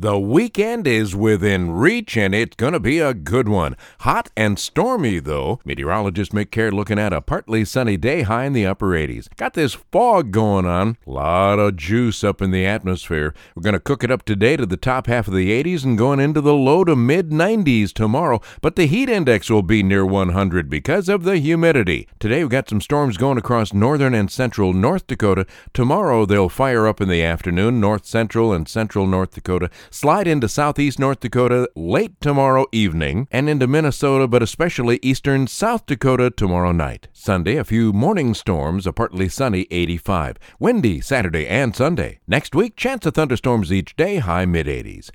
The weekend is within reach, and it's going to be a good one. Hot and stormy, though. Meteorologist Mick Care looking at a partly sunny day, high in the upper 80s. Got this fog going on. A lot of juice up in the atmosphere. We're going to cook it up today to the top half of the 80s and going into the low to mid 90s tomorrow. But the heat index will be near 100 because of the humidity. Today we've got some storms going across northern and central North Dakota. Tomorrow they'll fire up in the afternoon, north central and central North Dakota. Slide into southeast North Dakota late tomorrow evening and into Minnesota, but especially eastern South Dakota tomorrow night. Sunday, a few morning storms, a partly sunny 85. Windy Saturday and Sunday. Next week, chance of thunderstorms each day, high mid-80s.